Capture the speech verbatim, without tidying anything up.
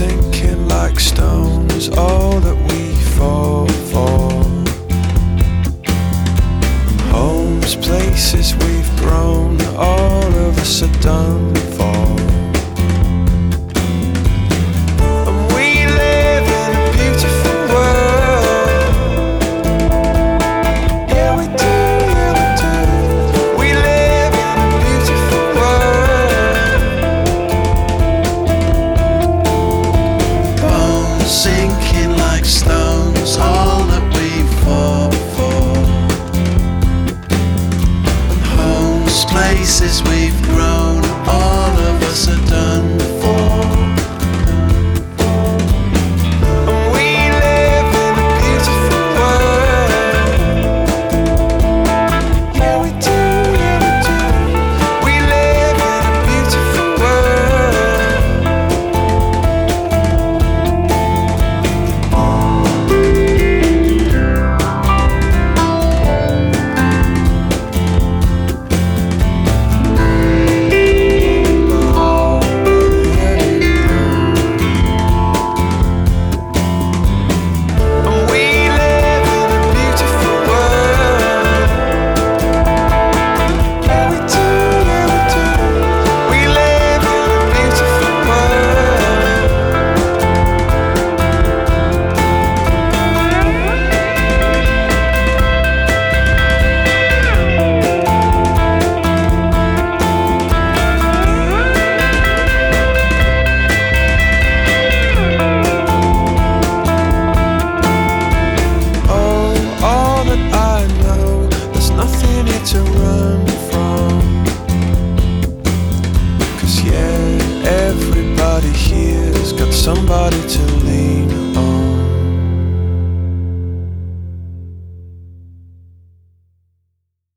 sinking like stones, all that we fall for. Homes, places we've grown, all of us are done for. And we live in a beautiful world. Yeah, we do, yeah, we do. We live in a beautiful world. Bones sinking like stones, all that we fought for. And homes, places we've grown, all of us are done for. And we live in a beautiful world. Yeah, we do, yeah, we do. We live in a beautiful to run from. 'Cause yeah, everybody here's got somebody to